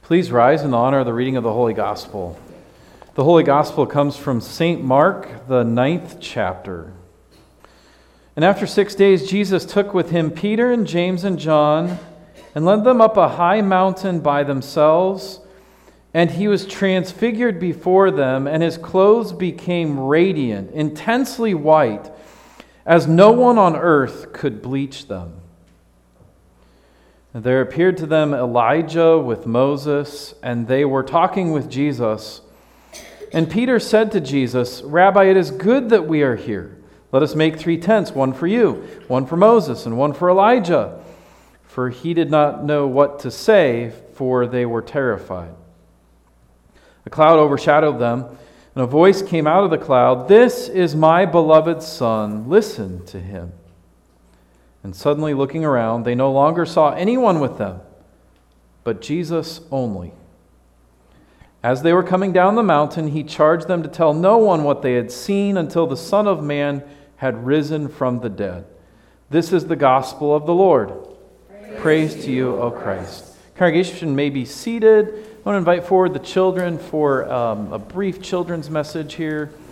Please rise in the honor of the reading of the Holy Gospel. The Holy Gospel comes from St. Mark, the 9th chapter. And after 6 days, Jesus took with him Peter and James and John and led them up a high mountain by themselves. And he was transfigured before them, and his clothes became radiant, intensely white, as no one on earth could bleach them. And there appeared to them Elijah with Moses, and they were talking with Jesus. And Peter said to Jesus, "Rabbi, it is good that we are here. Let us make 3 tents, one for you, one for Moses, and one for Elijah." For he did not know what to say, for they were terrified. A cloud overshadowed them, and a voice came out of the cloud, "This is my beloved Son, listen to him." And suddenly looking around, they no longer saw anyone with them, but Jesus only. As they were coming down the mountain, he charged them to tell no one what they had seen until the Son of Man had risen from the dead. This is the gospel of the Lord. Praise to you, O Christ. Congregation may be seated. I want to invite forward the children for a brief children's message here.